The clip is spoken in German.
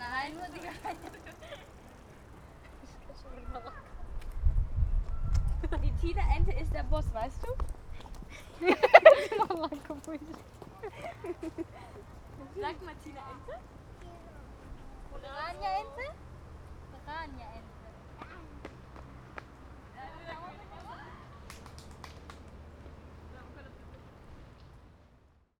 Nein, nur die Die Tina-Ente ist der Boss, weißt du? Sag mal Tina-Ente. Piranha-Ente? Piranha-Ente.